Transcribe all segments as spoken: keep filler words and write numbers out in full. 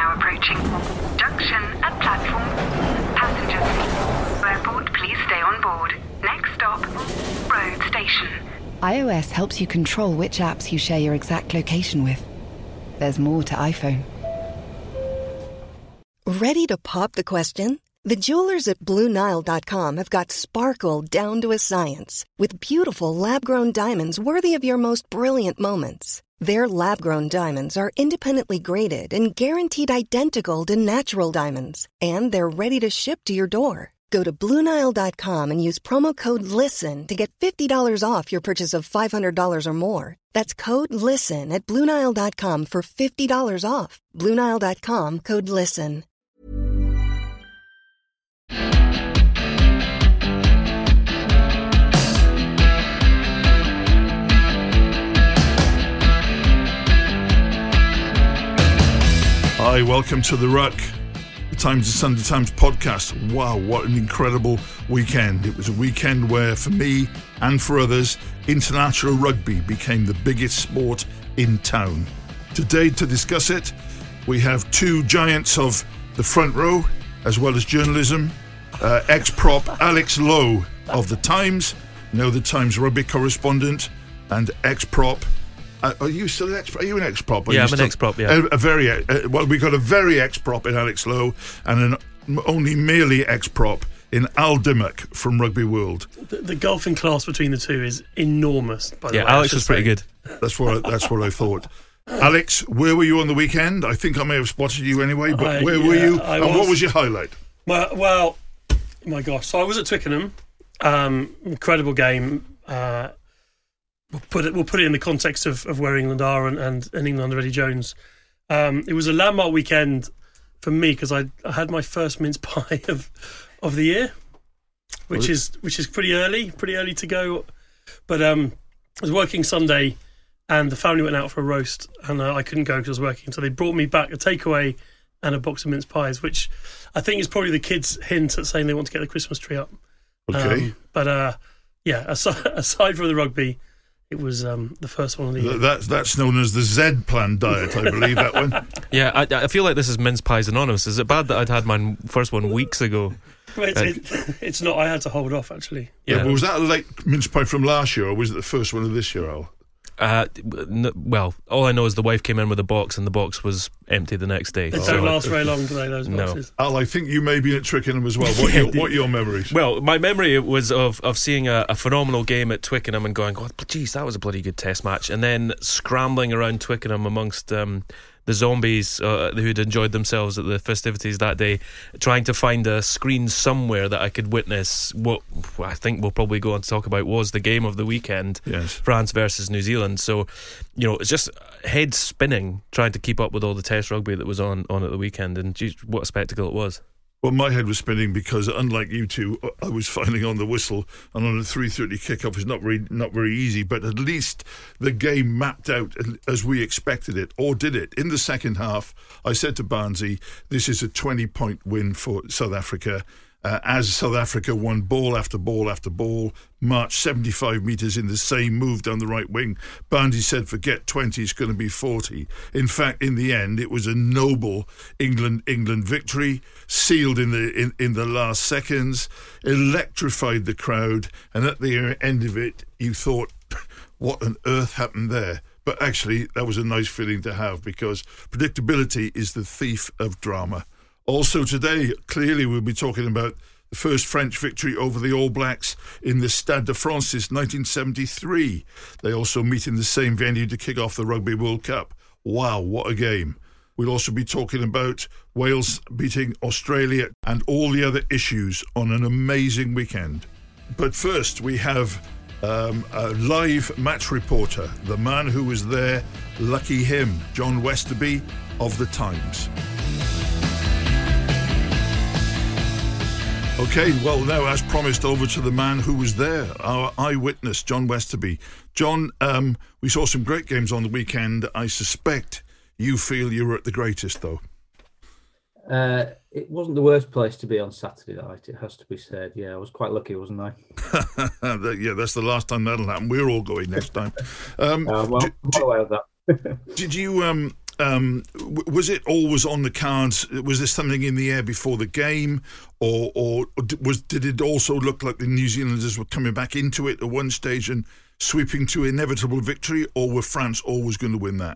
now approaching. Junction at platform. Passengers. Airport, please stay on board. Next stop, road station. iOS helps you control which apps you share your exact location with. There's more to iPhone. Ready to pop the question? The jewelers at Blue Nile dot com have got sparkle down to a science with beautiful lab-grown diamonds worthy of your most brilliant moments. Their lab-grown diamonds are independently graded and guaranteed identical to natural diamonds, and they're ready to ship to your door. Go to Blue Nile dot com and use promo code LISTEN to get fifty dollars off your purchase of five hundred dollars or more. That's code LISTEN at Blue Nile dot com for fifty dollars off. Blue Nile dot com, code LISTEN. Hi, welcome to The Ruck, the Times of Sunday Times podcast. Wow, what an incredible weekend. It was a weekend where, for me and for others, international rugby became the biggest sport in town. Today, to discuss it, we have two giants of the front row, as well as journalism, uh, ex-prop Alex Lowe of The Times, now The Times rugby correspondent, and ex-prop Uh, are you still an ex? Are you an ex-prop? Are yeah, I'm still, an ex-prop. Yeah, a, a very uh, well. We got a very ex-prop in Alex Lowe, and an only merely ex-prop in Al Dimmock from Rugby World. The, the gulf in class between the two is enormous. By the yeah, way, Alex was pretty good. That's what I, that's what I thought. Alex, where were you on the weekend? I think I may have spotted you anyway, but I, where yeah, were you? I and was, what was your highlight? Well, well, my gosh. So I was at Twickenham. Um, incredible game. Uh, We'll put it. We'll put it in the context of, of where England are and, and, and England under Eddie Jones. Um, it was a landmark weekend for me because I, I had my first mince pie of of the year, which is which is pretty early, pretty early to go. But um, I was working Sunday, and the family went out for a roast, and uh, I couldn't go because I was working. So they brought me back a takeaway and a box of mince pies, which I think is probably the kids' hint at saying they want to get the Christmas tree up. Okay, um, but uh, yeah, aside, aside from the rugby. It was um, the first one of the year. That's, that's known as the Z Plan diet, I believe, that one. Yeah, I, I feel like this is Mince Pies Anonymous. Is it bad that I'd had my first one weeks ago? Well, it's, it, it's not. I had to hold off, actually. Yeah, yeah. but was that a late mince pie from last year, or was it the first one of this year, Al? Uh, n- well, all I know is the wife came in with a box and the box was empty the next day. They so. don't last very long, do they, those boxes? No. Al, I think you may be at Twickenham as well. What, yeah, your, what are your memories? Well, my memory was of, of seeing a, a phenomenal game at Twickenham and going, oh, geez, that was a bloody good test match. And then scrambling around Twickenham amongst um, the zombies uh, who'd enjoyed themselves at the festivities that day, trying to find a screen somewhere that I could witness what I think we'll probably go on to talk about was the game of the weekend, yes. France versus New Zealand. So, you know, it's just head spinning trying to keep up with all the test rugby that was on, on at the weekend, and geez, what a spectacle it was. Well, my head was spinning because, unlike you two, I was finding on the whistle, and on a three thirty kickoff is not very not very easy. But at least the game mapped out as we expected it, or did it? In the second half, I said to Barnesy, "This is a twenty-point win for South Africa." Uh, as South Africa won ball after ball after ball, marched seventy-five metres in the same move down the right wing, Barnesy said, forget twenty, it's going to be forty. In fact, in the end, it was a noble England England victory, sealed in the in, in the last seconds, electrified the crowd, and at the end of it, you thought, what on earth happened there? But actually, that was a nice feeling to have, because predictability is the thief of drama. Also today, clearly we'll be talking about the first French victory over the All Blacks in the Stade de France since nineteen seventy-three. They also meet in the same venue to kick off the Rugby World Cup. Wow, what a game. We'll also be talking about Wales beating Australia and all the other issues on an amazing weekend. But first, we have um, a live match reporter, the man who was there, lucky him, John Westerby of The Times. Okay, well, now, as promised, over to the man who was there, our eyewitness, John Westerby. John, um, we saw some great games on the weekend. I suspect you feel you were at the greatest, though. Uh, it wasn't the worst place to be on Saturday night, it has to be said. Yeah, I was quite lucky, wasn't I? Yeah, that's the last time that'll happen. We're all going next time. Um, uh, well, d- I'm well aware of that. Did you... Um, Um, w- was it always on the cards? Was there something in the air before the game, or, or was did it also look like the New Zealanders were coming back into it at one stage and sweeping to inevitable victory, or were France always going to win that?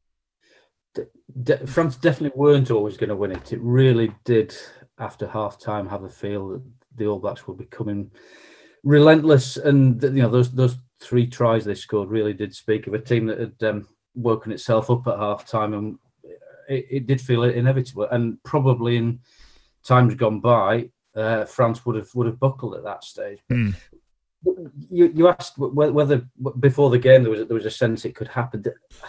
De- France definitely weren't always going to win it. It really did, after half time, have a feel that the All Blacks were becoming relentless, and you know those those three tries they scored really did speak of a team that had um, woken itself up at half time, and it, it did feel inevitable. And probably in times gone by, uh, France would have would have buckled at that stage. Mm. You, you asked whether before the game there was there was a sense it could happen.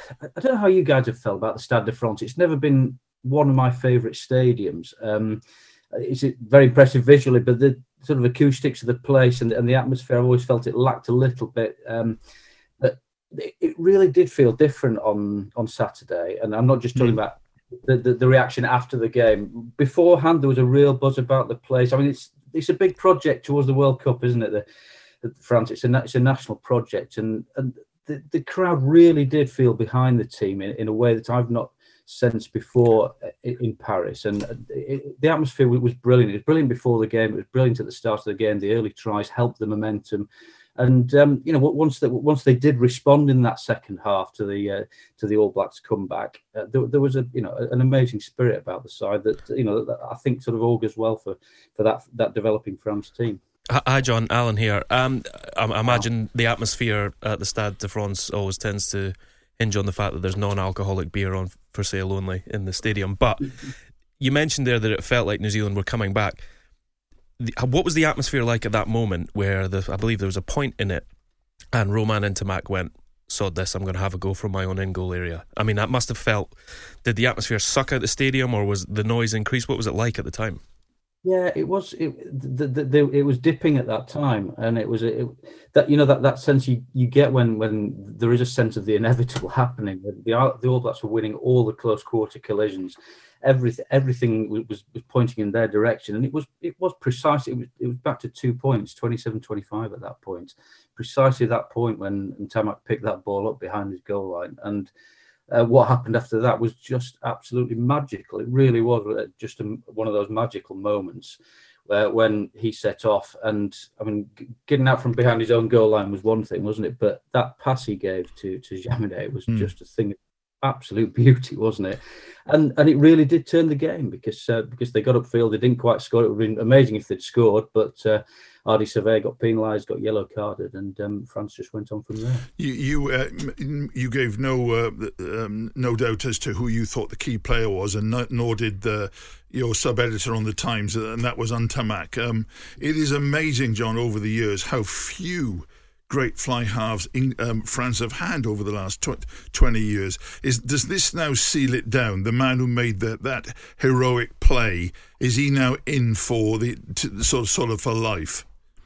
I don't know how you guys have felt about the Stade de France. It's never been one of my favourite stadiums. Um, it's very impressive visually, but the sort of acoustics of the place and, and the atmosphere, I've always felt it lacked a little bit. Um, but it really did feel different on, on Saturday, and I'm not just talking mm. about the, the the reaction after the game. Beforehand, there was a real buzz about the place. I mean, it's it's a big project towards the World Cup, isn't it? The, France, it's a it's a national project, and and the, the crowd really did feel behind the team in, in a way that I've not sensed before in, in Paris. And it, the atmosphere was brilliant. It was brilliant before the game. It was brilliant at the start of the game. The early tries helped the momentum, and um, you know once that once they did respond in that second half to the uh, to the All Blacks comeback, uh, there, there was a you know an amazing spirit about the side that you know that I think sort of augurs well for for that that developing France team. Hi, John. Alan here. Um, I, I imagine the atmosphere at the Stade de France always tends to hinge on the fact that there's non-alcoholic beer on for sale only in the stadium. But you mentioned there that it felt like New Zealand were coming back. The, what was the atmosphere like at that moment where the, I believe there was a point in it and Romain Ntamack went, sod this, I'm going to have a go from my own in-goal area? I mean, that must have felt... Did the atmosphere suck out the stadium, or was the noise increased? What was it like at the time? Yeah, it was. It, the, the, the, it was dipping at that time, and it was it, that you know that, that sense you, you get when, when there is a sense of the inevitable happening. The the All Blacks were winning all the close quarter collisions. Everything everything was, was pointing in their direction, and it was it was precisely it was it was back to two points, twenty-seven twenty-five at that point, precisely that point when Ntamack picked that ball up behind his goal line. And Uh, what happened after that was just absolutely magical. It really was just a, one of those magical moments uh, when he set off. And I mean, g- getting out from behind his own goal line was one thing, wasn't it? But that pass he gave to to Jaminet was mm. just a thing of absolute beauty, wasn't it? And and it really did turn the game because uh, because they got upfield. They didn't quite score. It would have been amazing if they'd scored, but uh, Ardie Savea got penalised, got yellow carded, and um, France just went on from there. You you, uh, you gave no uh, um, no doubt as to who you thought the key player was, and no, nor did the, your sub-editor on the Times, and that was Ntamack. Um, it is amazing, John, over the years how few great fly halves in, um, France have had over the last tw- twenty years. Is does this now seal it down? The man who made the, that heroic play, is he now in for the to, sort of sort of for life?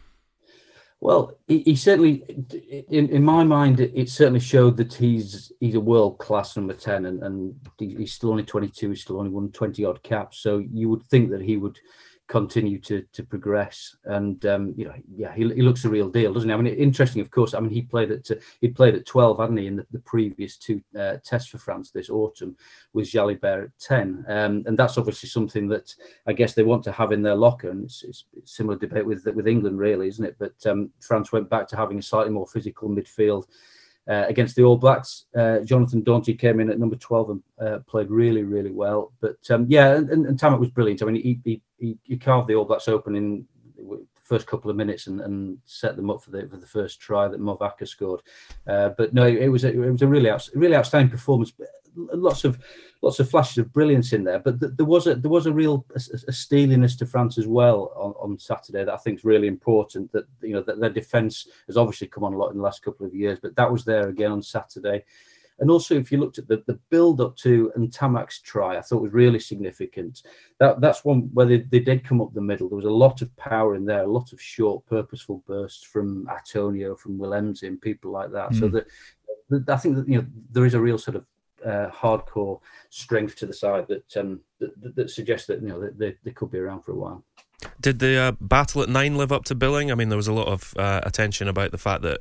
Well, he, he certainly, in, in my mind, it, it certainly showed that he's he's a world class number ten, and, and he's still only twenty-two. He's still only won twenty odd caps. So you would think that he would continue to to progress, and um, you know, yeah, he, he looks a real deal, doesn't he? I mean, interesting, of course. I mean, he played at he played at twelve, hadn't he, in the, the previous two uh, tests for France this autumn, with Jalibert at ten, um, and that's obviously something that I guess they want to have in their locker. And it's, it's a similar debate with with England, really, isn't it? But um, France went back to having a slightly more physical midfield. Uh, against the All Blacks, uh, Jonathan Danty came in at number twelve and uh, played really, really well. But um, yeah, and, and, and Ntamack was brilliant. I mean, he, he he he carved the All Blacks open in the first couple of minutes and, and set them up for the for the first try that Mo Vaca scored. Uh, but no, it was a, it was a really out, really outstanding performance. Lots of lots of flashes of brilliance in there, but th- there was a there was a real a, a steeliness to France as well on, on Saturday that I think is really important. That you know that their defence has obviously come on a lot in the last couple of years, but that was there again on Saturday. And also, if you looked at the, the build up to Ntamack's try, I thought was really significant. That that's one where they, they did come up the middle. There was a lot of power in there, a lot of short, purposeful bursts from Antonio, from Willemse, and people like that. Mm. So that, that I think that you know there is a real sort of Uh, hardcore strength to the side that, um, that, that that suggests that you know they, they could be around for a while. Did the uh, battle at nine live up to billing? I mean, there was a lot of uh, attention about the fact that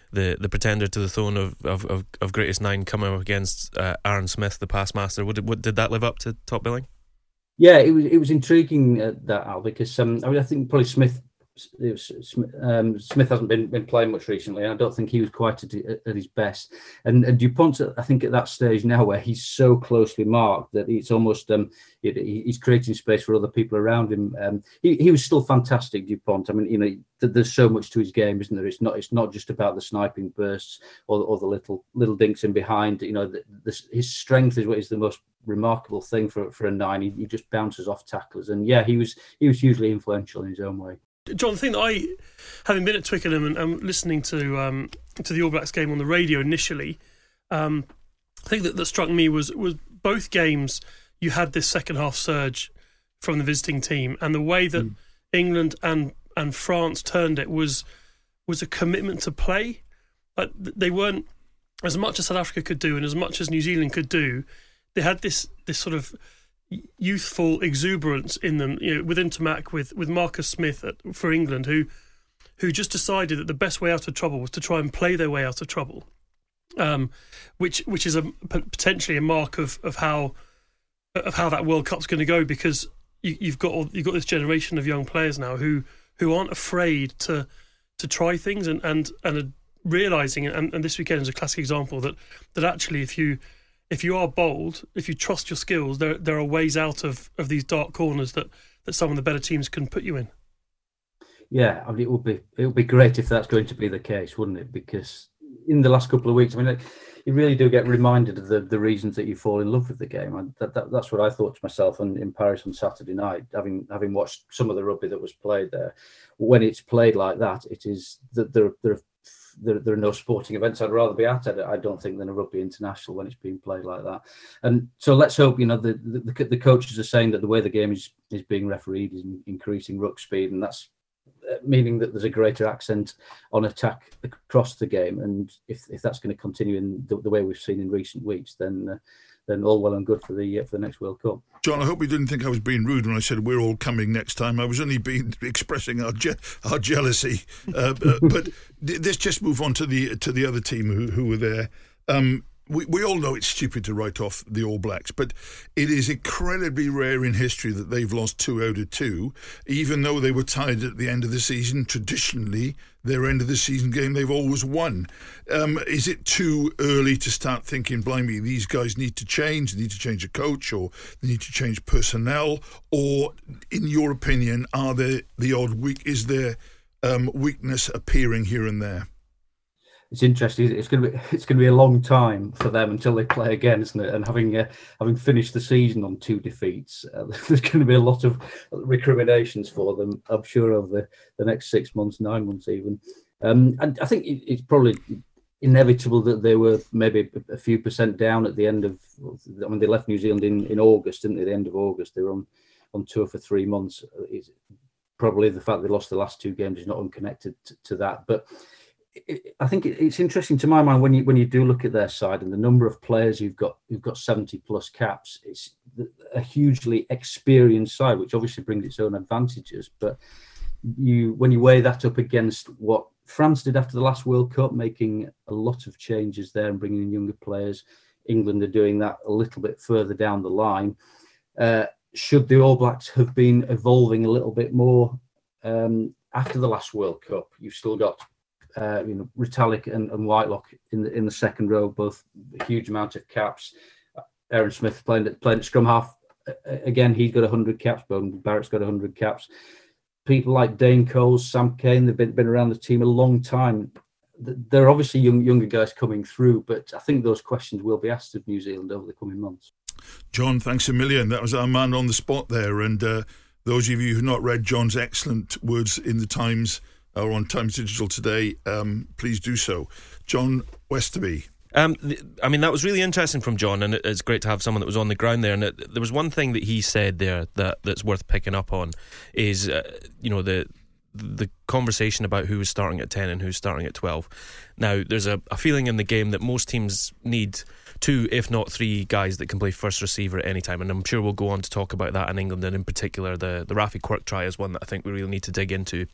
the, the pretender to the throne of, of, of, of greatest nine coming up against uh, Aaron Smith, the past master. Would, would, did that live up to top billing? Yeah, it was it was intriguing uh, that Al, because um, I mean I think probably Smith it was, um, Smith hasn't been, been playing much recently, and I don't think he was quite at, at his best. And, and Dupont, I think at that stage now where he's so closely marked that it's almost um, it, he's creating space for other people around him. Um, he he was still fantastic, Dupont. I mean, you know, there's so much to his game, isn't there? It's not it's not just about the sniping bursts or, or the little little dinks in behind. You know, the, the, his strength is what is the most remarkable thing for for a nine. He, he just bounces off tacklers, and yeah, he was he was hugely influential in his own way. John, the thing that I, having been at Twickenham and, and listening to um, to the All Blacks game on the radio initially, um, I think that, that struck me was was both games you had this second half surge from the visiting team, and the way that mm. England and and France turned it was was a commitment to play. But they weren't, as much as South Africa could do and as much as New Zealand could do, they had this this sort of youthful exuberance in them, you know, with Intermac, with with Marcus Smith at, for England, who who just decided that the best way out of trouble was to try and play their way out of trouble, um, which which is a potentially a mark of, of how of how that World Cup's going to go, because you, you've got all, you've got this generation of young players now who who aren't afraid to to try things and and and are realising, and, and this weekend is a classic example that that actually if you If you are bold, if you trust your skills, there there are ways out of, of these dark corners that, that some of the better teams can put you in. Yeah, I mean, it would be it would be great if that's going to be the case, wouldn't it? Because in the last couple of weeks, I mean, you really do get reminded of the, the reasons that you fall in love with the game. And that, that that's what I thought to myself in, in Paris on Saturday night, having having watched some of the rugby that was played there. When it's played like that, it is that there there are There, there are no sporting events I'd rather be at, I don't think, than a rugby international when it's being played like that. And so let's hope, you know, the the, the coaches are saying that the way the game is, is being refereed is increasing ruck speed, and that's meaning that there's a greater accent on attack across the game. And if, if that's going to continue in the, the way we've seen in recent weeks, then uh, then all well and good for the uh, for the next World Cup. John, I hope you didn't think I was being rude when I said we're all coming next time. I was only being expressing our je- our jealousy. Uh, uh, but let's just move on to the to the other team who, who were there. Um, we, we all know it's stupid to write off the All Blacks, but it is incredibly rare in history that they've lost two out of two, even though they were tied at the end of the season. Traditionally, their end of the season game, they've always won. Um, is it too early to start thinking, blimey, these guys need to change, they need to change a coach, or they need to change personnel? Or, in your opinion, are there the odd weak, is there um, weakness appearing here and there? It's interesting. It's going to be it's going to be a long time for them until they play again, isn't it? And having uh, having finished the season on two defeats, uh, there's going to be a lot of recriminations for them, I'm sure, over the, the next six months, nine months even. Um, and I think it, it's probably inevitable that they were maybe a few percent down at the end of. I mean, they left New Zealand in, in August, didn't they? The end of August, they were on, on tour for three months. It's probably the fact they lost the last two games is not unconnected to, to that, but. I think it's interesting to my mind when you when you do look at their side and the number of players you've got who've got seventy plus caps. It's a hugely experienced side, which obviously brings its own advantages. But you when you weigh that up against what France did after the last World Cup, making a lot of changes there and bringing in younger players, England are doing that a little bit further down the line. Uh, should the All Blacks have been evolving a little bit more um, after the last World Cup? You've still got Uh, you know, Retallick and, and Whitelock in the in the second row, both a huge amount of caps. Aaron Smith playing at playing at scrum half again. He's got a hundred caps. Beauden Barrett's got a hundred caps. People like Dane Coles, Sam Cane, they've been been around the team a long time. There are obviously young younger guys coming through, but I think those questions will be asked of New Zealand over the coming months. John, thanks a million. That was our man on the spot there. And uh, those of you who've not read John's excellent words in the Times or on Times Digital today, um, please do so. John Westerby. Um, th- I mean, that was really interesting from John, and it, it's great to have someone that was on the ground there. And it, there was one thing that he said there that, that's worth picking up on is, uh, you know, the the conversation about who was starting at ten and who's starting at twelve. Now, there's a, a feeling in the game that most teams need two, if not three, guys that can play first receiver at any time, and I'm sure we'll go on to talk about that in England, and in particular the, the Rafi Quirk try is one that I think we really need to dig into.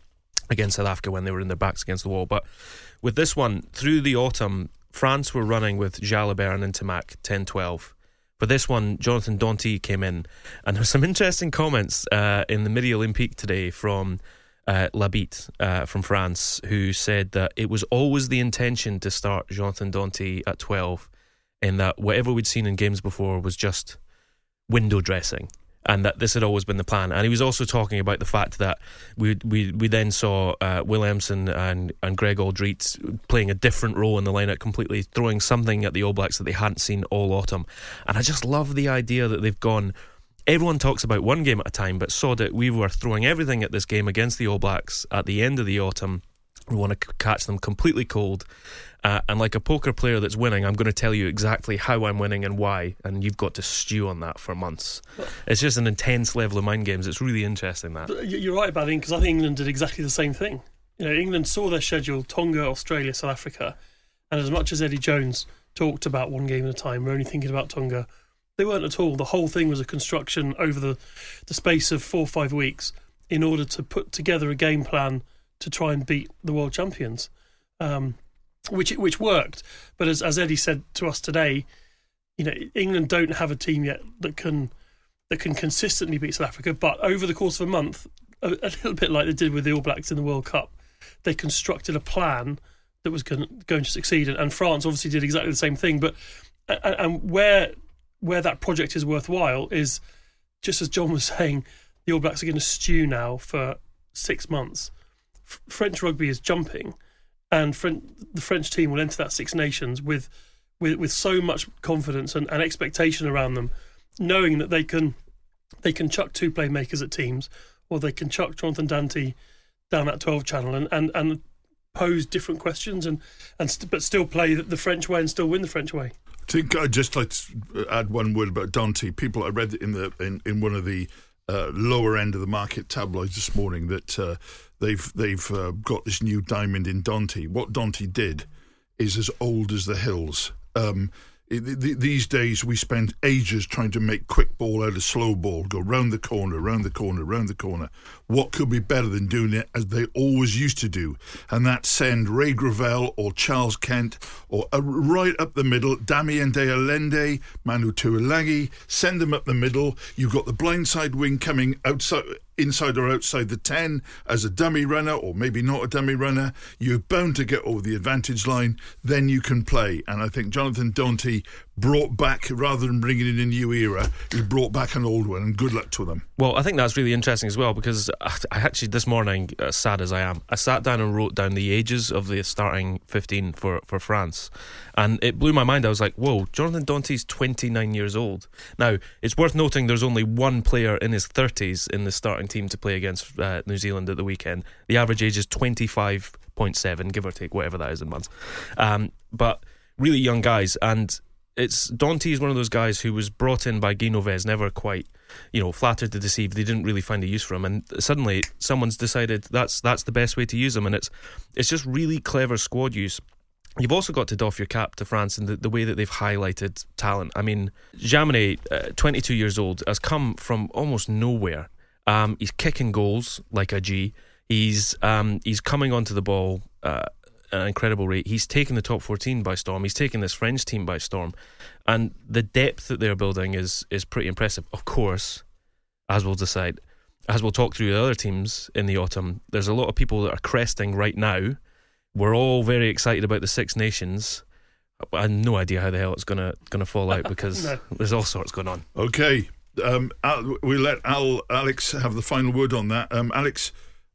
against South Africa when they were in their backs against the wall. But with this one, through the autumn, France were running with Jalibert and Ntamak ten twelve. For this one, Jonathan Danty came in, and there were some interesting comments uh, in the Midi Olympique today from uh, Labitte uh, from France, who said that it was always the intention to start Jonathan Danty at twelve, in that whatever we'd seen in games before was just window dressing, and that this had always been the plan. And he was also talking about the fact that we we we then saw uh, Williamson and, and Greg Aldrit playing a different role in the lineup completely, throwing something at the All Blacks that they hadn't seen all autumn. And I just love the idea that they've gone, everyone talks about one game at a time, but saw that we were throwing everything at this game against the All Blacks at the end of the autumn. We want to catch them completely cold. Uh, and like a poker player that's winning, I'm going to tell you exactly how I'm winning and why, and you've got to stew on that for months. It's just an intense level of mind games. It's really interesting, that. But you're right about it, because I think England did exactly the same thing. You know, England saw their schedule: Tonga, Australia, South Africa, and as much as Eddie Jones talked about one game at a time, we're only thinking about Tonga, they weren't at all. The whole thing was a construction over the, the space of four or five weeks in order to put together a game plan to try and beat the world champions. Um Which which worked, but as as Eddie said to us today, you know, England don't have a team yet that can that can consistently beat South Africa. But over the course of a month, a, a little bit like they did with the All Blacks in the World Cup, they constructed a plan that was going, going to succeed. And, and France obviously did exactly the same thing. But and, and where where that project is worthwhile is, just as John was saying, the All Blacks are going to stew now for six months. F- French rugby is jumping. And the French team will enter that Six Nations with with, with so much confidence and, and expectation around them, knowing that they can they can chuck two playmakers at teams, or they can chuck Jonathan Danty down that twelve channel and, and, and pose different questions, and, and st- but still play the French way and still win the French way. I think I'd just like to add one word about Danty. People, I read in the in, in one of the uh, lower end of the market tabloids this morning that uh, they've they've uh, got this new diamond in Danty. What Danty did is as old as the hills. Um, it, th- these days we spend ages trying to make quick ball out of slow ball, go round the corner, round the corner, round the corner. What could be better than doing it as they always used to do? And that's send Ray Gravel or Charles Kent or uh, right up the middle, Damien De Allende, Manu Tuilagi, send them up the middle. You've got the blindside wing coming outside, inside or outside the ten as a dummy runner, or maybe not a dummy runner. You're bound to get over the advantage line, then you can play. And I think Jonathan Danty brought back, rather than bringing in a new era, he brought back an old one, and good luck to them. Well, I think that's really interesting as well, because I actually, this morning, as sad as I am, I sat down and wrote down the ages of the starting fifteen for, for France, and it blew my mind. I was like, whoa, Jonathan Danty's twenty-nine years old. Now, it's worth noting there's only one player in his thirties in the starting team to play against uh, New Zealand at the weekend. The average age is twenty-five point seven, give or take, whatever that is in months. Um, but really young guys, and it's Danty is one of those guys who was brought in by Guy Novès, never quite, you know, flattered to deceive. They didn't really find a use for him, and suddenly someone's decided that's that's the best way to use him, and it's it's just really clever squad use. You've also got to doff your cap to France in the, the way that they've highlighted talent. I mean, Jaminet, uh, twenty-two years old, has come from almost nowhere. Um, he's kicking goals like a G. He's um, he's coming onto the ball uh, at an incredible rate. He's taken the top fourteen by storm. He's taken this French team by storm, and the depth that they're building is is pretty impressive. Of course, as we'll decide, as we'll talk through the other teams in the autumn, there's a lot of people that are cresting right now. We're all very excited about the Six Nations. I have no idea how the hell it's gonna gonna fall out, because no. There's all sorts going on. Okay. Um, Al, we let Al, Alex have the final word on that. Um, Alex,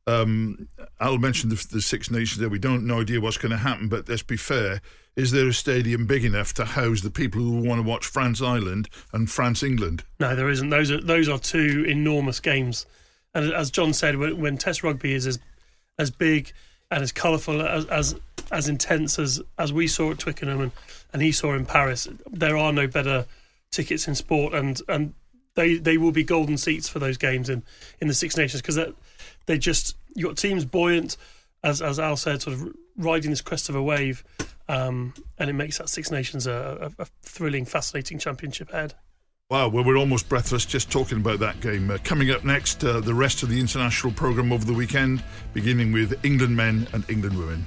um, Al mentioned the, the Six Nations there. We don't no idea what's going to happen, but let's be fair. Is there a stadium big enough to house the people who want to watch France-Ireland and France-England? No, there isn't. Those are those are two enormous games. And as John said, when, when Test rugby is as as big and as colourful, as, as as intense as, as we saw at Twickenham and, and he saw in Paris, there are no better tickets in sport, and and They they will be golden seats for those games in, in the Six Nations, because they just, you got teams buoyant, as as Al said, sort of riding this crest of a wave, um, and it makes that Six Nations a, a, a thrilling, fascinating championship ahead. Wow, well, we're almost breathless just talking about that game. Uh, coming up next, uh, the rest of the international programme over the weekend, beginning with England men and England women.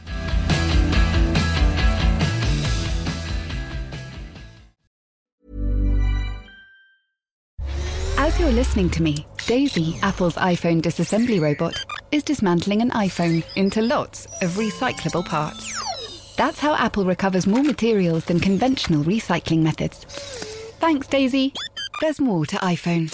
As you're listening to me, Daisy, Apple's iPhone disassembly robot, is dismantling an iPhone into lots of recyclable parts. That's how Apple recovers more materials than conventional recycling methods. Thanks, Daisy. There's more to iPhone.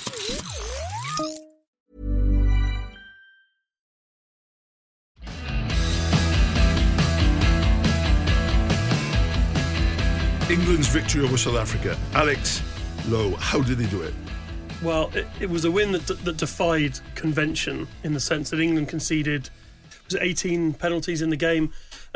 England's victory over South Africa. Alex Lowe, how did they do it? Well, it, it was a win that, that defied convention in the sense that England conceded was it eighteen penalties in the game,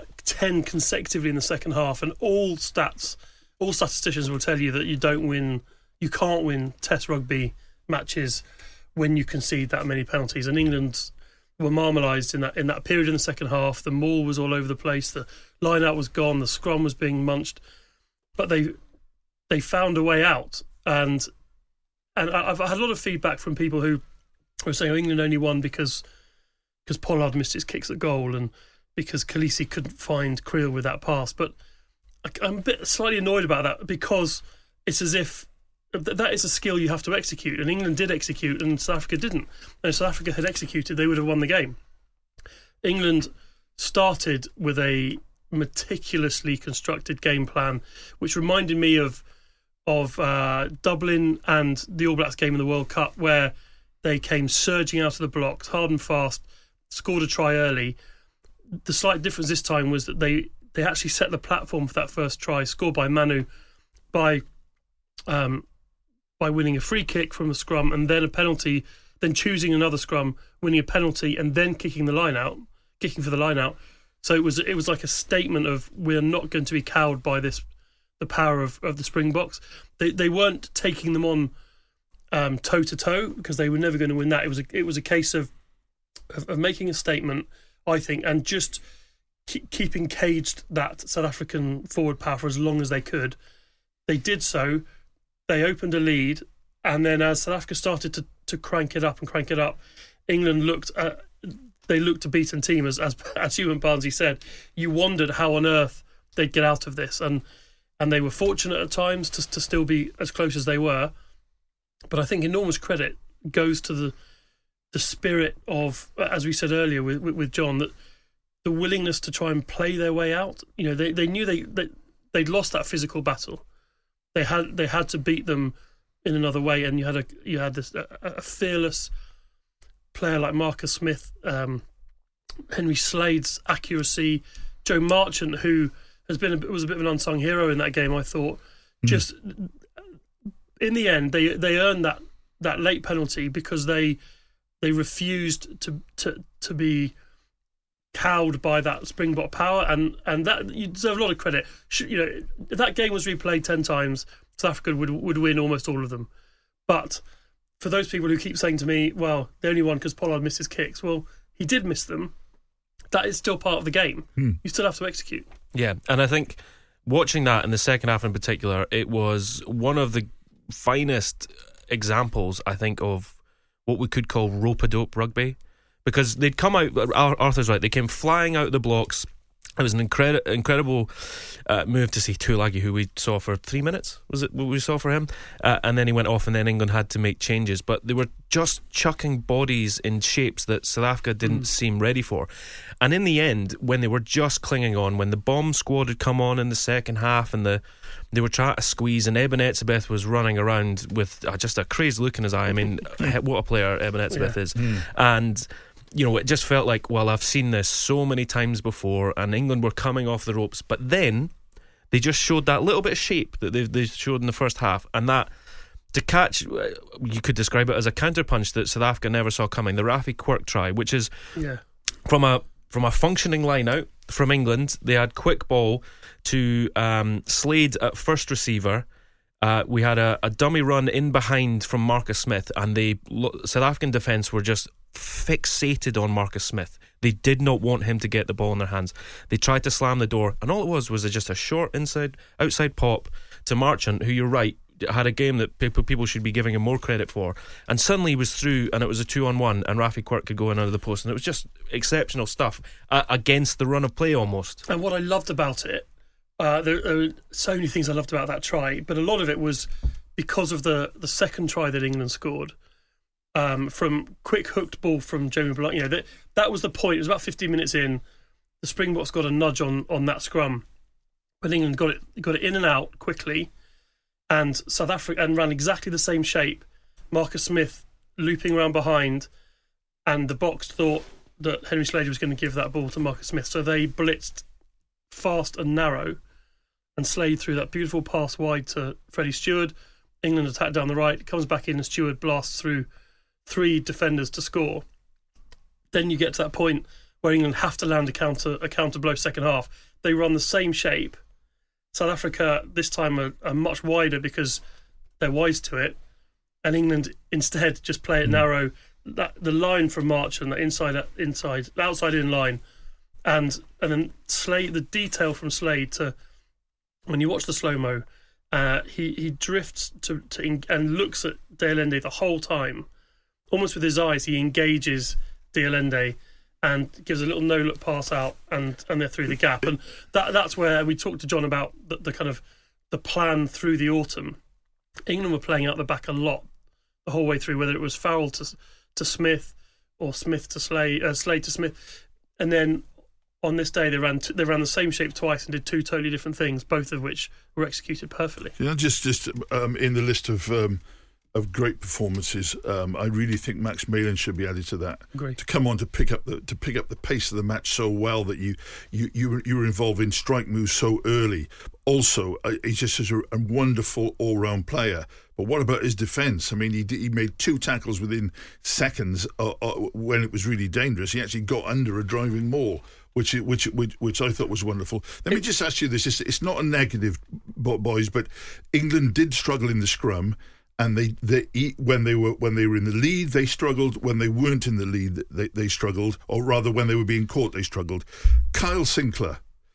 ten consecutively in the second half, and all stats, all statisticians will tell you that you don't win, you can't win Test rugby matches when you concede that many penalties. And England were marmalised in that in that period in the second half. The maul was all over the place. The line-out was gone. The scrum was being munched, but they they found a way out. And and I've had a lot of feedback from people who were saying, oh, England only won because because Pollard missed his kicks at goal and because Khaleesi couldn't find Creel with that pass. But I'm a bit slightly annoyed about that because it's as if that is a skill you have to execute, and England did execute and South Africa didn't. And if South Africa had executed, they would have won the game. England started with a meticulously constructed game plan, which reminded me of of uh, Dublin and the All Blacks game in the World Cup, where they came surging out of the blocks, hard and fast, scored a try early. The slight difference this time was that they, they actually set the platform for that first try, scored by Manu, by um, by winning a free kick from a scrum and then a penalty, then choosing another scrum, winning a penalty and then kicking the line out, kicking for the line out. So it was it was like a statement of we're not going to be cowed by this, the power of, of the Springboks. They they weren't taking them on um, toe to toe because they were never going to win that. It was a, it was a case of, of of making a statement, I think, and just keep, keeping caged that South African forward power for as long as they could. They did so. They opened a lead, and then as South Africa started to, to crank it up and crank it up, England looked at, they looked a beaten team, as as as you and Barnsley said. You wondered how on earth they'd get out of this, and and they were fortunate at times to to still be as close as they were. But I think enormous credit goes to the the spirit of, as we said earlier with with John, that the willingness to try and play their way out. You know, they, they knew they, they they'd lost that physical battle. They had they had to beat them in another way, and you had a you had this a, a fearless player like Marcus Smith, um, Henry Slade's accuracy, Joe Marchant, who has been a, was a bit of an unsung hero in that game. I thought, mm. just in the end, they they earned that that late penalty because they they refused to to to be cowed by that Springbok power, and and that you deserve a lot of credit. You know, if that game was replayed ten times, South Africa would would win almost all of them. But for those people who keep saying to me, well, they only won because Pollard missed his kicks, well, he did miss them. That is still part of the game. Hmm. You still have to execute. Yeah, and I think watching that in the second half in particular, it was one of the finest examples, I think, of what we could call rope-a-dope rugby. Because they'd come out, Arthur's right, they came flying out of the blocks. It was an incredi- incredible uh, move to see Tuilagi, who we saw for three minutes, was it what we saw for him? Uh, and then he went off, and then England had to make changes. But they were just chucking bodies in shapes that South Africa didn't mm. seem ready for. And in the end, when they were just clinging on, when the bomb squad had come on in the second half and the they were trying to squeeze, and Eben Etzebeth was running around with uh, just a crazed look in his eye. I mean, what a player Eben Etzebeth yeah. is. Mm. And you know, it just felt like, well, I've seen this so many times before, and England were coming off the ropes. But then they just showed that little bit of shape that they, they showed in the first half, and that to catch, you could describe it as a counterpunch that South Africa never saw coming. The Rafi Quirk try, which is yeah. from a from a functioning line out from England. They had quick ball to um, Slade at first receiver. Uh, we had a, a dummy run in behind from Marcus Smith, and the South African defence were just fixated on Marcus Smith. They did not want him to get the ball in their hands. They tried to slam the door, and all it was was just a short inside outside pop to Marchant, who, you're right, had a game that people people should be giving him more credit for, and suddenly he was through, and it was a two on one, and Rafi Quirk could go in under the post, and it was just exceptional stuff uh, against the run of play almost. And what I loved about it, uh, there, there were so many things I loved about that try, but a lot of it was because of the the second try that England scored. Um, from quick hooked ball from Jamie Blunt, you know that that was the point. It was about fifteen minutes in. The Springboks got a nudge on on that scrum, but England got it got it in and out quickly. And South Africa and ran exactly the same shape. Marcus Smith looping around behind, and the box thought that Henry Slater was going to give that ball to Marcus Smith, so they blitzed fast and narrow, and Slade threw that beautiful pass wide to Freddie Stewart. England attacked down the right, comes back in, and Stewart blasts through three defenders to score. Then you get to that point where England have to land a counter a counter blow second half. They run the same shape. South Africa this time are, are much wider because they're wise to it, and England instead just play it mm. narrow. That the line from Marchand, the inside inside outside in line, and and then Slade, the detail from Slade to when you watch the slow mo, uh, he he drifts to, to and looks at De Allende the whole time, almost with his eyes. He engages De Allende and gives a little no-look pass out, and, and they're through the gap. And that that's where we talked to John about the, the kind of the plan through the autumn. England were playing out the back a lot the whole way through, whether it was Farrell to to Smith or Smith to Slade, uh, Slade to Smith, and then on this day they ran t- they ran the same shape twice and did two totally different things, both of which were executed perfectly. You know, just just um, in the list of. Um Of great performances, um, I really think Max Malin should be added to that. Great. To come on to pick up the to pick up the pace of the match so well that you you you were, you were involved in strike moves so early. Also, uh, he's just such a, a wonderful all round player. But what about his defence? I mean, he he made two tackles within seconds uh, uh, when it was really dangerous. He actually got under a driving maul, which which which, which I thought was wonderful. Let me just ask you this: it's, it's not a negative, boys, but England did struggle in the scrum. And they, they, when they were when they were in the lead, they struggled. When they weren't in the lead, they, they struggled. Or rather, when they were being caught, they struggled. Kyle Sinclair,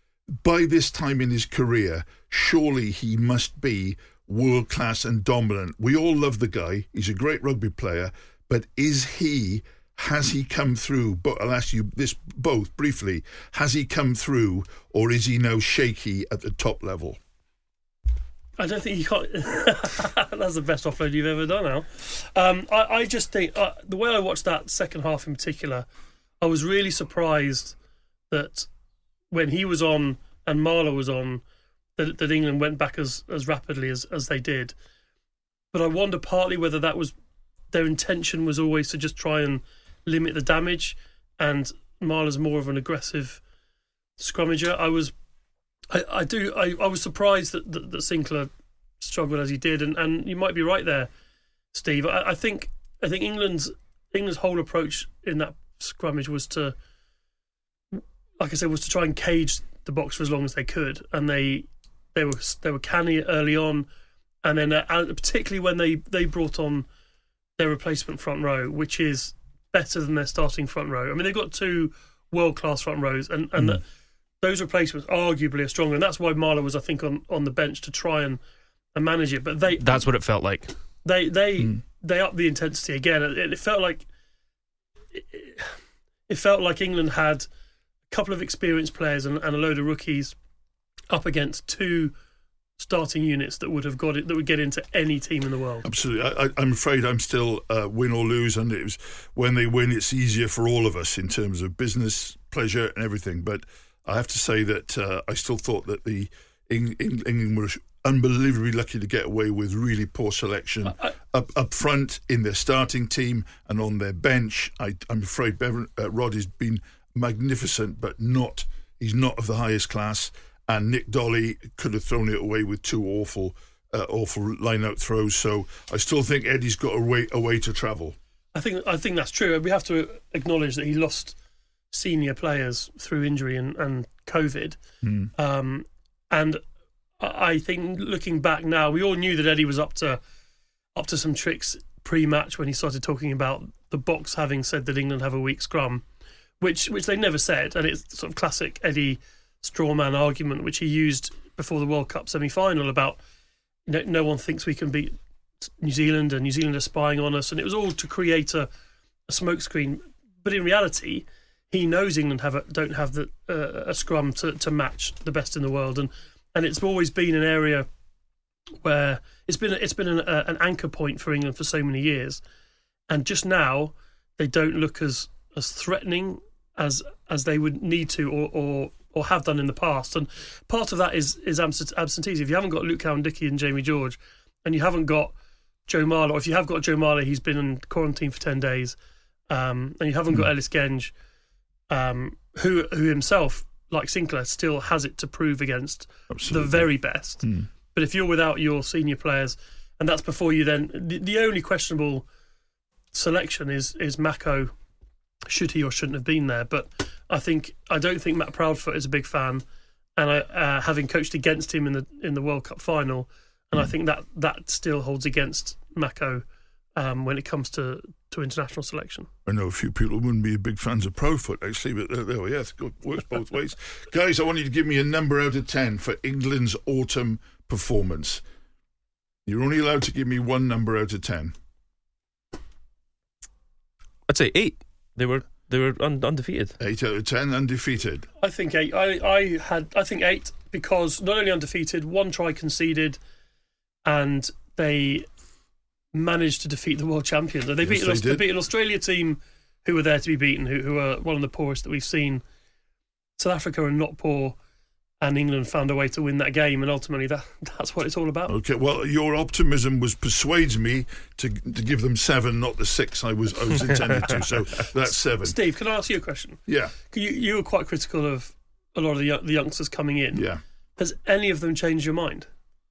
by this time in his career, surely he must be world class and dominant. We all love the guy. He's a great rugby player. But is he? Has he come through? But I'll ask you this both briefly. Has he come through, or is he now shaky at the top level? I don't think you got. That's the best offload you've ever done, Al. Um, I, I just think uh, the way I watched that second half in particular, I was really surprised that when he was on and Marler was on, that, that England went back as, as rapidly as, as they did. But I wonder partly whether that was their intention was always to just try and limit the damage, and Marler's more of an aggressive scrummager. I was. I, I do. I, I was surprised that, that, that Sinclair struggled as he did, and, and you might be right there, Steve. I, I think I think England's England's whole approach in that scrummage was to, like I said, was to try and cage the Boks for as long as they could, and they they were they were canny early on, and then uh, particularly when they, they brought on their replacement front row, which is better than their starting front row. I mean, they've got two world class front rows, and and. Mm. The, Those replacements arguably are stronger, and that's why Marler was, I think, on, on the bench to try and, and manage it. But they that's what it felt like. They they mm. they upped the intensity again. It, it felt like it, it felt like England had a couple of experienced players and, and a load of rookies up against two starting units that would have got it that would get into any team in the world. Absolutely. I, I'm afraid I'm still uh, win or lose, and it was when they win, it's easier for all of us in terms of business, pleasure, and everything. But I have to say that uh, I still thought that the England, England were unbelievably lucky to get away with really poor selection I, I, up up front in their starting team and on their bench. I, I'm afraid Bevan, uh, Rod has been magnificent, but not he's not of the highest class. And Nick Dolly could have thrown it away with two awful, uh, awful line-out throws. So I still think Eddie's got a way a way to travel. I think I think that's true. We have to acknowledge that he lost senior players through injury and, and COVID. Mm. Um, and I think looking back now, we all knew that Eddie was up to up to some tricks pre-match when he started talking about the Boks having said that England have a weak scrum, which which they never said. And it's sort of classic Eddie strawman argument, which he used before the World Cup semi-final about you know, no one thinks we can beat New Zealand, and New Zealand are spying on us, and it was all to create a, a smokescreen. But in reality, he knows England have a, don't have the, uh, a scrum to, to match the best in the world, and and it's always been an area where it's been it's been an, uh, an anchor point for England for so many years, and just now they don't look as as threatening as as they would need to or or, or have done in the past. And part of that is is absentees. If you haven't got Luke Cowan-Dickie and Jamie George, and you haven't got Joe Marler, or if you have got Joe Marler, he's been in quarantine for ten days, um, and you haven't got Ellis Genge, um, who who himself, like Sinclair, still has it to prove against Absolutely. the very best. Mm. But if you're without your senior players, and that's before you then, the, the only questionable selection is is Mako. Should he or shouldn't have been there? But I think I don't think Matt Proudfoot is a big fan, and I, uh, having coached against him in the in the World Cup final, and mm. I think that that still holds against Mako um, when it comes to, to international selection. I know a few people wouldn't be big fans of Proudfoot, actually, but there, there we are. It works both ways. Guys, I want you to give me a number out of ten for England's autumn performance. You're only allowed to give me one number out of ten. I'd say eight. They were they were un- undefeated. Eight out of ten, undefeated. I think eight. I, I had I think eight because not only undefeated, one try conceded, and they managed to defeat the world champions. They yes, beat they, an, did. they beat an Australia team who were there to be beaten, who who are one of the poorest that we've seen. South Africa are not poor, and England found a way to win that game, and ultimately that that's what it's all about. Okay, well, your optimism was persuades me to to give them seven, not the six I was I was intended to. So that's seven. Steve, can I ask you a question? Yeah. You you were quite critical of a lot of the, the youngsters coming in. Yeah. Has any of them changed your mind?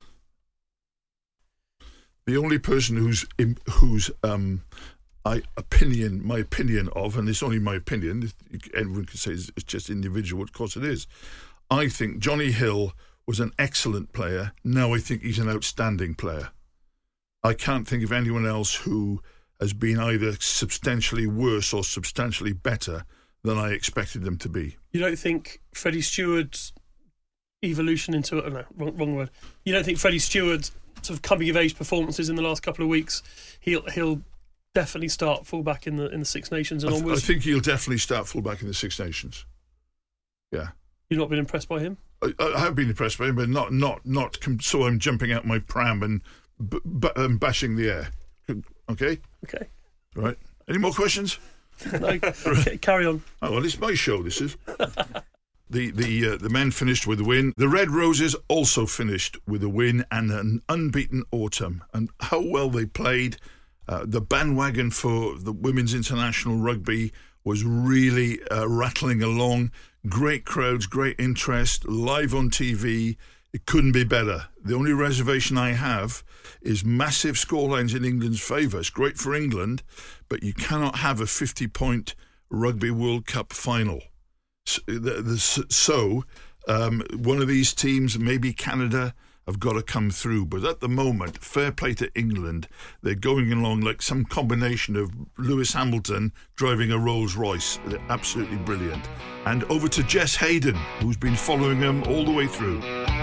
The only person whose whose um, I opinion my opinion of, and it's only my opinion. Everyone can say it's, it's just individual. Of course, it is. I think Johnny Hill was an excellent player. Now I think he's an outstanding player. I can't think of anyone else who has been either substantially worse or substantially better than I expected them to be. You don't think Freddie Steward's evolution into it? Oh no, wrong, wrong word. You don't think Freddie Steward's sort of coming of age performances in the last couple of weeks, he'll he'll definitely start fullback in the in the Six Nations and I, th- onwards? I think he'll definitely start fullback in the Six Nations. Yeah. You've not been impressed by him? I, I have been impressed by him, but not not not com- so I'm jumping out my pram and b- b- um, bashing the air. Okay? Okay. Right. Any more questions? No, okay, carry on. Oh, well, it's my show, this is. the the uh, the men finished with a win. The Red Roses also finished with a win and an unbeaten autumn. And how well they played. Uh, the bandwagon for the women's international rugby was really uh, rattling along. Great crowds, great interest, live on T V. It couldn't be better. The only reservation I have is massive scorelines in England's favour. It's great for England, but you cannot have a fifty-point Rugby World Cup final. So, the, the, so um, one of these teams, maybe Canada, have got to come through. But at the moment, fair play to England. They're going along like some combination of Lewis Hamilton driving a Rolls Royce. They're absolutely brilliant. And over to Jess Hayden, who's been following them all the way through.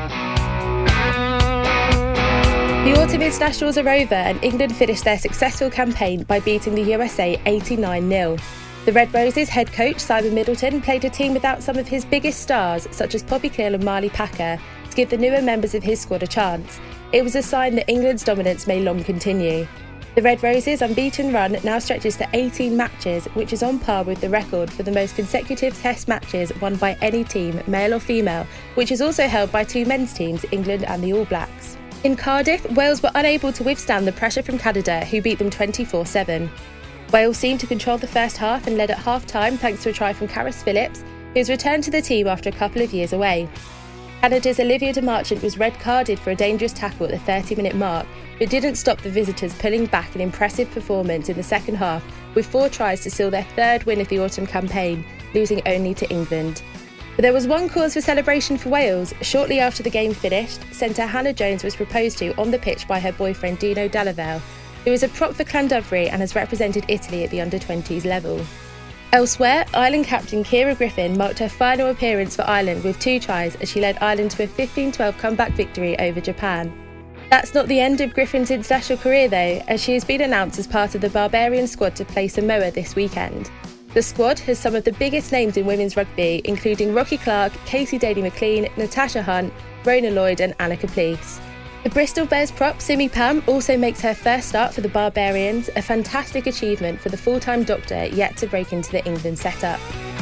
The autumn internationals are over and England finished their successful campaign by beating the U S A eighty-nine nil. The Red Roses head coach Simon Middleton played a team without some of his biggest stars, such as Poppy Cleall and Marley Packer, to give the newer members of his squad a chance. It was a sign that England's dominance may long continue. The Red Roses' unbeaten run now stretches to eighteen matches, which is on par with the record for the most consecutive Test matches won by any team, male or female, which is also held by two men's teams, England and the All Blacks. In Cardiff, Wales were unable to withstand the pressure from Canada, who beat them twenty-four seven. Wales seemed to control the first half and led at half-time thanks to a try from Karis Phillips, who has returned to the team after a couple of years away. Canada's Olivia de Marchant was red-carded for a dangerous tackle at the thirty-minute mark, but didn't stop the visitors pulling back an impressive performance in the second half with four tries to seal their third win of the autumn campaign, losing only to England. But there was one cause for celebration for Wales. Shortly after the game finished, centre Hannah Jones was proposed to on the pitch by her boyfriend Dino Dallavelle, who is a prop for Llandudno and has represented Italy at the under twenties level. Elsewhere, Ireland captain Ciara Griffin marked her final appearance for Ireland with two tries as she led Ireland to a fifteen twelve comeback victory over Japan. That's not the end of Griffin's international career though, as she has been announced as part of the Barbarian squad to play Samoa this weekend. The squad has some of the biggest names in women's rugby, including Rocky Clark, Casey Daly-McLean, Natasha Hunt, Rona Lloyd and Annika Pleece. The Bristol Bears prop Simi Pam also makes her first start for the Barbarians, a fantastic achievement for the full-time doctor yet to break into the England setup.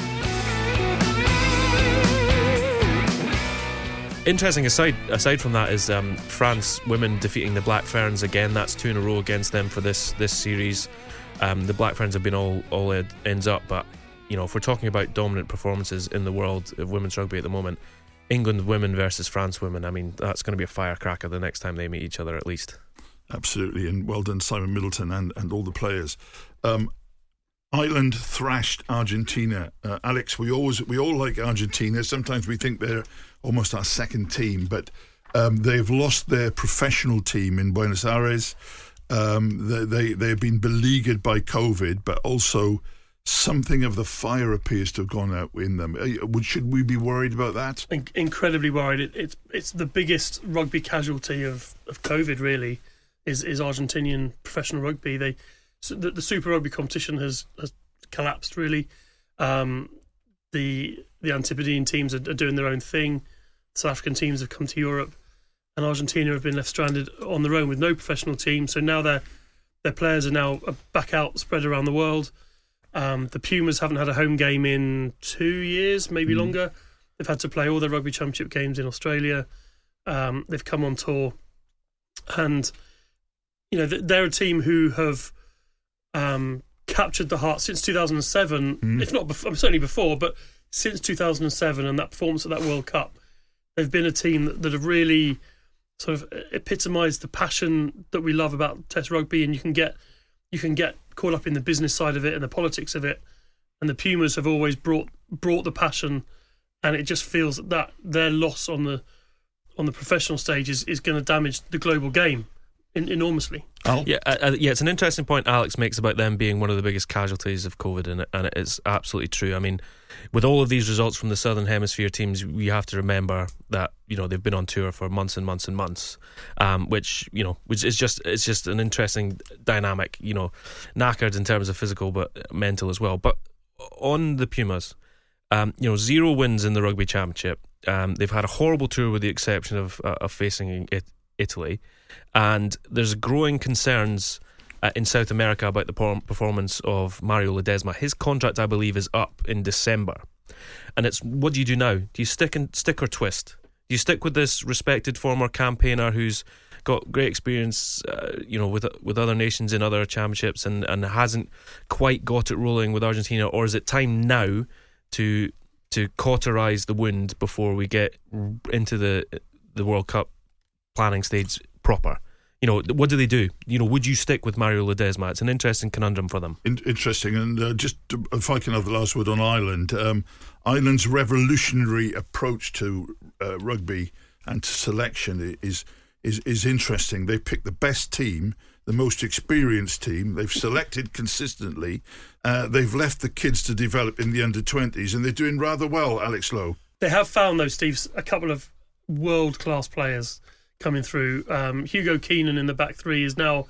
Interesting aside aside from that is um, France women defeating the Black Ferns again. That's two in a row against them for this this series. Um, the Black Ferns have been all all ed, ends up, but you know if we're talking about dominant performances in the world of women's rugby at the moment, England women versus France women, I mean that's going to be a firecracker the next time they meet each other at least. Absolutely, and well done Simon Middleton and, and all the players. Um, Ireland thrashed Argentina. Uh, Alex, we always we all like Argentina. Sometimes we think they're almost our second team, but um, they've lost their professional team in Buenos Aires. Um, they, they they've been beleaguered by COVID, but also something of the fire appears to have gone out in them. Uh, should we be worried about that? In- incredibly worried. It, it's it's the biggest rugby casualty of, of COVID. Really, is is Argentinian professional rugby. They so the, the Super Rugby competition has, has collapsed. Really, um, the the Antipodean teams are, are doing their own thing. South African teams have come to Europe, and Argentina have been left stranded on their own with no professional team. So now their their players are now back out, spread around the world. Um, the Pumas haven't had a home game in two years, maybe mm. longer. They've had to play all their rugby championship games in Australia. Um, they've come on tour, and you know they're a team who have um, captured the heart since two thousand seven, mm. if not before, certainly before, but since two thousand seven and that performance at that World Cup. They've been a team that, that have really sort of epitomised the passion that we love about Test rugby, and you can get you can get caught up in the business side of it and the politics of it. And the Pumas have always brought brought the passion, and it just feels that, that their loss on the on the professional stage is, is going to damage the global game in, enormously. Oh. Yeah, uh, yeah, it's an interesting point Alex makes about them being one of the biggest casualties of COVID, and, and it is absolutely true. I mean, with all of these results from the Southern Hemisphere teams, we have to remember that you know they've been on tour for months and months and months, um, which you know, which is just it's just an interesting dynamic. You know, knackered in terms of physical, but mental as well. But on the Pumas, um, you know, zero wins in the Rugby Championship. Um, they've had a horrible tour, with the exception of uh, of facing it, Italy, and there's growing concerns Uh, in South America about the performance of Mario Ledesma. His contract, I believe, is up in December, and it's what do you do now? Do you stick and stick or twist? Do you stick with this respected former campaigner who's got great experience, uh, you know, with with other nations in other championships, and, and hasn't quite got it rolling with Argentina, or is it time now to to cauterize the wound before we get into the the World Cup planning stage proper? You know, what do they do? You know, would you stick with Mario Ledesma? It's an interesting conundrum for them. In- interesting. And uh, just to, if I can have the last word on Ireland, um, Ireland's revolutionary approach to uh, rugby and to selection is is is interesting. They picked the best team, the most experienced team. They've selected consistently. Uh, they've left the kids to develop in the under twenties, and they're doing rather well, Alex Lowe. They have found, though, Steve, a couple of world-class players coming through. Um, Hugo Keenan in the back three is now...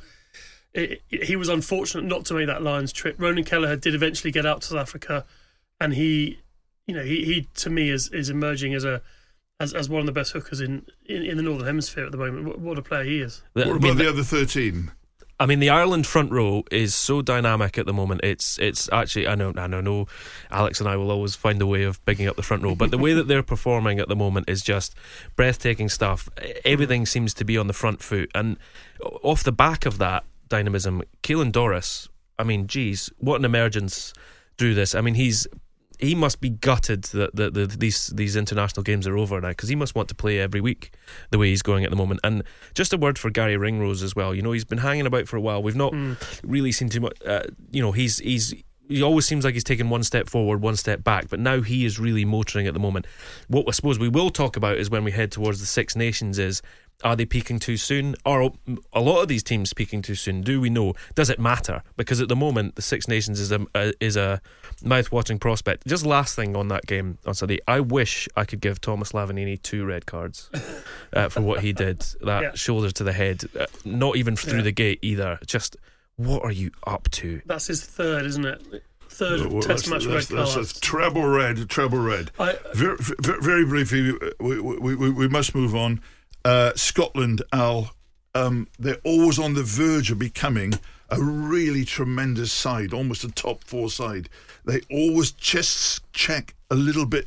It, it, he was unfortunate not to make that Lions trip. Ronan Kelleher did eventually get out to South Africa, and he, you know, he, he to me is is emerging as a as, as one of the best hookers in, in, in the Northern Hemisphere at the moment. What, what a player he is! What about I mean, the other thirteen? I mean, the Ireland front row is so dynamic at the moment. It's it's actually I know I know no Alex and I will always find a way of bigging up the front row, but the way that they're performing at the moment is just breathtaking stuff. Everything seems to be on the front foot, and off the back of that dynamism, Caelan Doris, I mean, geez, what an emergence through this. I mean, he's he must be gutted that the, the, these these international games are over now, because he must want to play every week the way he's going at the moment. And just a word for Gary Ringrose as well. You know, he's been hanging about for a while. We've not mm. really seen too much. Uh, you know, he's he's he always seems like he's taking one step forward, one step back, but now he is really motoring at the moment. What I suppose we will talk about is when we head towards the Six Nations is, are they peaking too soon? Are a lot of these teams peaking too soon? Do we know? Does it matter? Because at the moment, the Six Nations is a, a is a mouth-watering prospect. Just last thing on that game on Sunday, I wish I could give Thomas Lavanini two red cards uh, for what he did. That yeah. shoulder to the head, uh, not even through yeah. the gate either. Just, what are you up to? That's his third, isn't it? Third well, Test match red card. That's a treble red, treble red. I, very, very, very briefly, we, we, we, we must move on. Uh, Scotland, Al, um, they're always on the verge of becoming a really tremendous side, almost a top four side. They always just check a little bit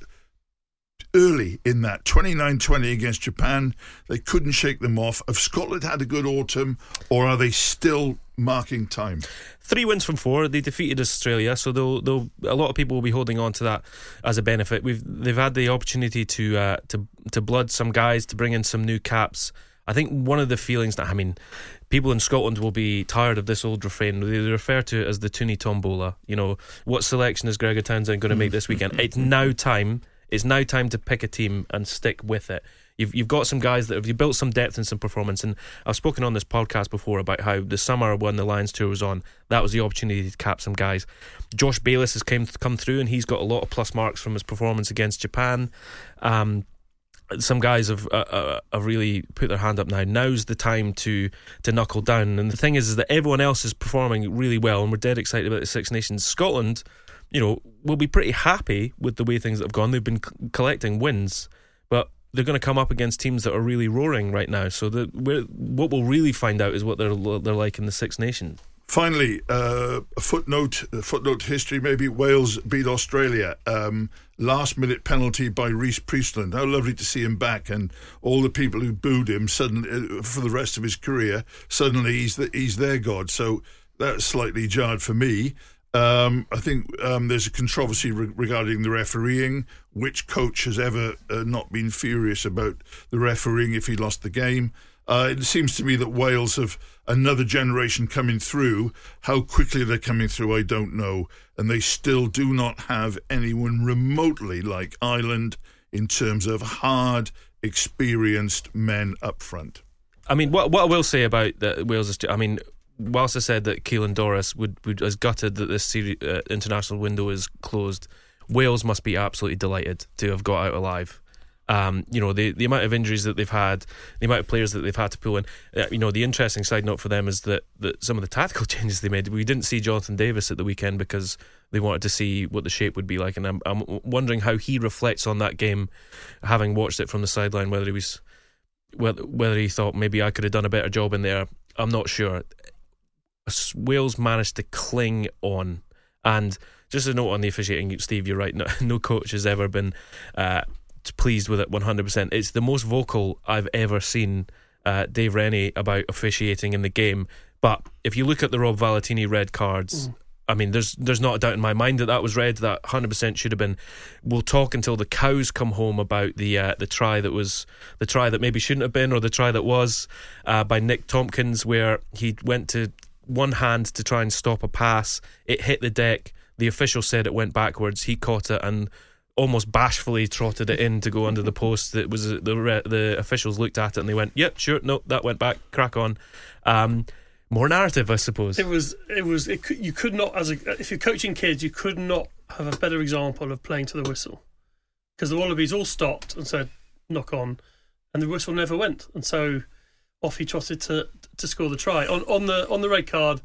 early in that. twenty-nine twenty against Japan, they couldn't shake them off. Have Scotland had a good autumn, or are they still marking time? Three wins from four. They defeated Australia, so they'll, they'll, a lot of people will be holding on to that as a benefit. We've they've had the opportunity to uh, to to blood some guys, to bring in some new caps. I think one of the feelings that I mean, people in Scotland will be tired of this old refrain. They refer to it as the Toonie Tombola. You know, what selection is Gregor Townsend going to make this weekend? It's now time. It's now time to pick a team and stick with it. You've you've got some guys that have you built some depth and some performance, and I've spoken on this podcast before about how the summer when the Lions tour was on, that was the opportunity to cap some guys. Josh Bayliss has came come through, and he's got a lot of plus marks from his performance against Japan. Um, some guys have uh, uh, have really put their hand up now. Now's the time to to knuckle down. And the thing is, is that everyone else is performing really well, and we're dead excited about the Six Nations. Scotland, you know, will be pretty happy with the way things have gone. They've been c- collecting wins, but they're going to come up against teams that are really roaring right now. So the, what we'll really find out is what they're they're like in the Six Nations. Finally, uh, a footnote, a footnote history, maybe Wales beat Australia. Um, last minute penalty by Rhys Priestland. How lovely to see him back, and all the people who booed him suddenly for the rest of his career, suddenly he's the, he's their god. So that slightly jarred for me. Um, I think um, there's a controversy re- regarding the refereeing. Which coach has ever uh, not been furious about the refereeing if he lost the game? Uh, it seems to me that Wales have another generation coming through. How quickly they're coming through, I don't know. And they still do not have anyone remotely like Ireland in terms of hard, experienced men up front. I mean, what what I will say about the Wales is, I mean, whilst I said that Keelan Doris would, would has gutted that this series, uh, international window is closed, Wales must be absolutely delighted to have got out alive. Um, you know, the the amount of injuries that they've had, the amount of players that they've had to pull in. Uh, you know, the interesting side note for them is that, that some of the tactical changes they made. We didn't see Jonathan Davis at the weekend because they wanted to see what the shape would be like, and I'm, I'm wondering how he reflects on that game, having watched it from the sideline. Whether he was, whether whether he thought maybe I could have done a better job in there. I'm not sure. Wales managed to cling on, and just a note on the officiating, Steve, you're right, no, no coach has ever been uh, pleased with it one hundred percent. It's the most vocal I've ever seen uh, Dave Rennie about officiating in the game. But if you look at the Rob Valentini red cards, mm. I mean, there's there's not a doubt in my mind that that was red. That one hundred percent should have been. We'll talk until the cows come home about the uh, the try that was the try that maybe shouldn't have been, or the try that was uh, by Nick Tompkins, where he went to one hand to try and stop a pass. It hit the deck. The official said it went backwards. He caught it and almost bashfully trotted it in to go under the post. That was the the officials looked at it and they went, "Yep, sure, no, that went back. Crack on." Um, more narrative, I suppose. It was. It was. It could, you could not, as a, if you're coaching kids, you could not have a better example of playing to the whistle, because the Wallabies all stopped and said, "Knock on," and the whistle never went, and so off he trotted to to score the try. On on the on the red card,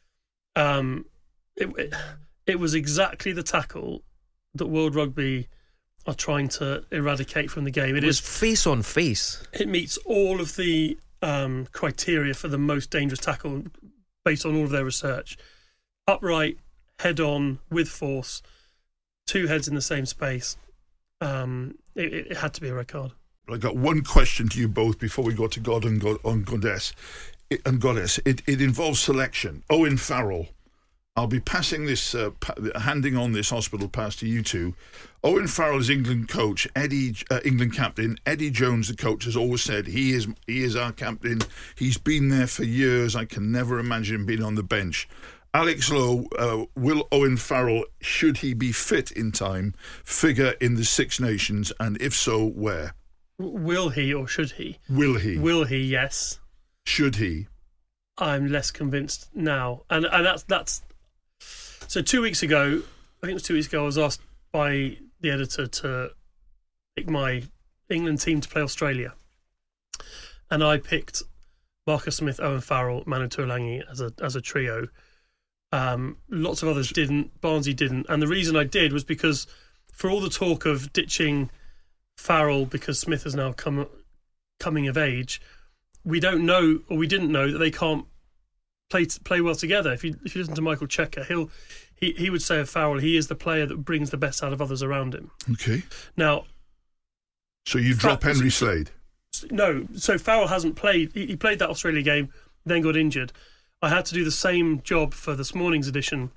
um, it, it it was exactly the tackle that World Rugby are trying to eradicate from the game. It, it was is face on face. It meets all of the um, criteria for the most dangerous tackle based on all of their research. Upright, head on, with force, two heads in the same space. Um, it, it had to be a red card. I got one question to you both before we go to God and God and Goddess. It, and Goddess. It, it involves selection. Owen Farrell. I'll be passing this, uh, pa- handing on this hospital pass to you two. Owen Farrell is England coach. Eddie, uh, England captain. Eddie Jones, the coach, has always said he is he is our captain. He's been there for years. I can never imagine him being on the bench. Alex Lowe, uh, will Owen Farrell, should he be fit in time, figure in the Six Nations, and if so, where? Will he or should he? Will he? Will he? Yes. Should he? I'm less convinced now, and and that's that's. So two weeks ago, I think it was two weeks ago, I was asked by the editor to pick my England team to play Australia, and I picked Marcus Smith, Owen Farrell, Manu Tuolangi as a as a trio. Um, lots of others didn't. Barnsley didn't, and the reason I did was because for all the talk of ditching Farrell because Smith has now come coming of age, we don't know, or we didn't know, that they can't play play well together. If you if you listen to Michael Checker, he'll he he would say of Farrell, he is the player that brings the best out of others around him. Okay. Now, so you drop Fa- Henry Slade? No. So Farrell hasn't played. He, he played that Australia game, then got injured. I had to do the same job for this morning's edition,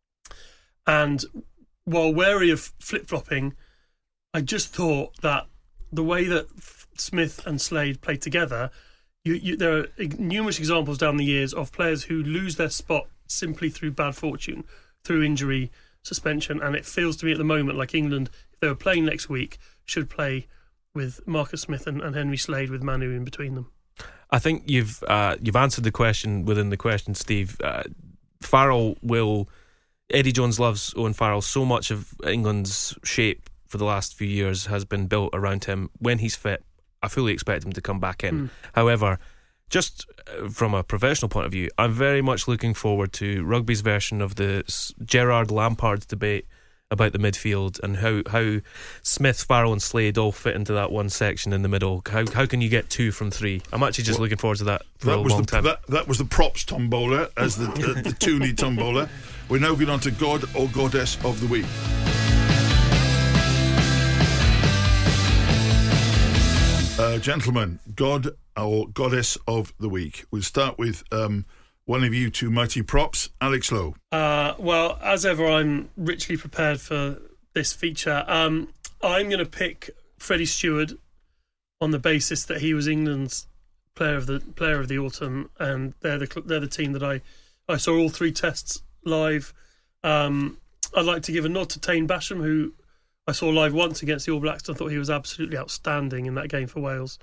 and while wary of flip flopping, I just thought that the way that Smith and Slade play together. You, you, there are numerous examples down the years of players who lose their spot simply through bad fortune, through injury, suspension, and it feels to me at the moment like England, if they were playing next week, should play with Marcus Smith and, and Henry Slade with Manu in between them. I think you've uh, you've answered the question within the question, Steve. Uh, Farrell will... Eddie Jones loves Owen Farrell. So much of England's shape for the last few years has been built around him. When he's fit, I fully expect him to come back in. Mm. However, just from a professional point of view, I'm very much looking forward to rugby's version of the Gerrard Lampard debate about the midfield and how, how Smith, Farrell and Slade all fit into that one section in the middle. How how can you get two from three? I'm actually just well, looking forward to that for that a was long the, time. That, that was the props tombola as the, the, the Toonie tombola. We're now going on to God or Goddess of the Week. Uh, gentlemen, God or Goddess of the Week. We'll start with um, one of you two mighty props, Alex Lowe. Uh, well, as ever, I'm richly prepared for this feature. Um, I'm going to pick Freddie Stewart on the basis that he was England's player of the player of the autumn, and they're the they're the team that I, I saw all three tests live. Um, I'd like to give a nod to Tane Basham, who I saw live once against the All Blacks. I thought he was absolutely outstanding in that game for Wales.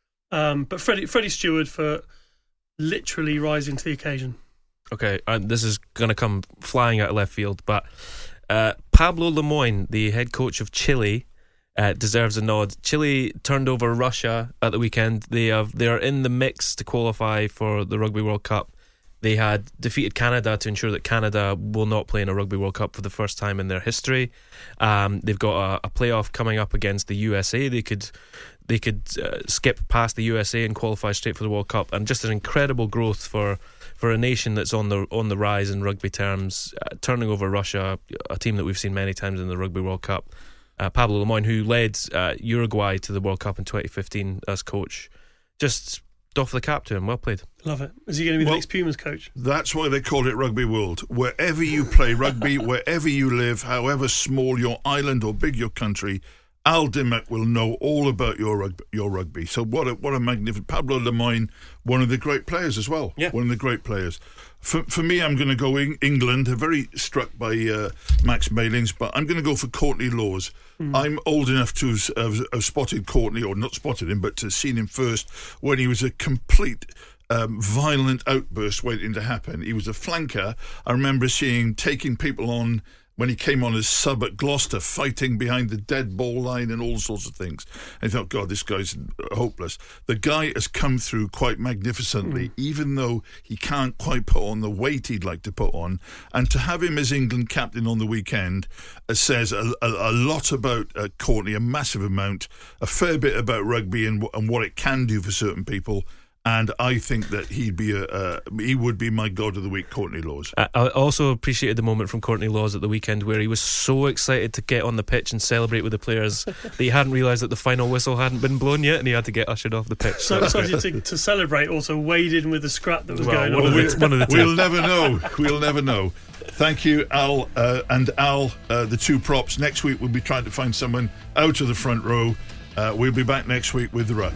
Um, but Freddie, Freddie Stewart for literally rising to the occasion. Okay, uh, this is going to come flying out of left field, but uh, Pablo Lemoine, the head coach of Chile, uh, deserves a nod. Chile turned over Russia at the weekend. They have they are in the mix to qualify for the Rugby World Cup. They had defeated Canada to ensure that Canada will not play in a Rugby World Cup for the first time in their history. Um, they've got a, a playoff coming up against the U S A. They could they could uh, skip past the U S A and qualify straight for the World Cup. And just an incredible growth for, for a nation that's on the on the rise in rugby terms, uh, turning over Russia, a team that we've seen many times in the Rugby World Cup. Uh, Pablo Lemoine, who led uh, Uruguay to the World Cup in twenty fifteen as coach, just doff the cap to him. Well played. Love it. Is he going to be well, the next Pumas coach? That's why they call it Rugby World. Wherever you play rugby, wherever you live, however small your island or big your country, Al Dimmock will know all about your rugby. Your rugby. So what a what a magnificent Pablo Lemoine, one of the great players as well. Yeah. One of the great players. For for me, I'm going to go in England. I'm very struck by uh, Max Malins, but I'm going to go for Courtney Lawes. Mm. I'm old enough to have, have, have spotted Courtney, or not spotted him, but to have seen him first when he was a complete um, violent outburst waiting to happen. He was a flanker. I remember seeing him taking people on when he came on as sub at Gloucester, fighting behind the dead ball line and all sorts of things. I thought, God, this guy's hopeless. The guy has come through quite magnificently, mm. even though he can't quite put on the weight he'd like to put on. And to have him as England captain on the weekend uh, says a, a, a lot about uh, Courtney, a massive amount, a fair bit about rugby and, and what it can do for certain people. And I think that he'd be a uh, he would be my God of the week, Courtney Lawes. I also appreciated the moment from Courtney Lawes at the weekend where he was so excited to get on the pitch and celebrate with the players that he hadn't realised that the final whistle hadn't been blown yet, and he had to get ushered off the pitch. So excited to, to celebrate, also weighed in with the scrap that was well, going one on. Of the, one of the two. We'll never know. We'll never know. Thank you, Al, uh, and Al, uh, the two props. Next week we'll be trying to find someone out of the front row. Uh, we'll be back next week with The Ruck.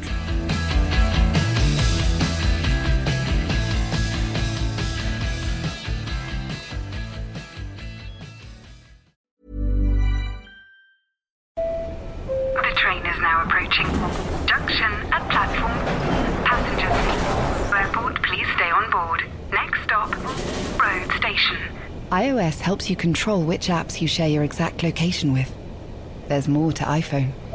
approaching. Junction at platform. Passengers, airport, please stay on board. Next stop, road station. iOS helps you control which apps you share your exact location with. There's more to iPhone.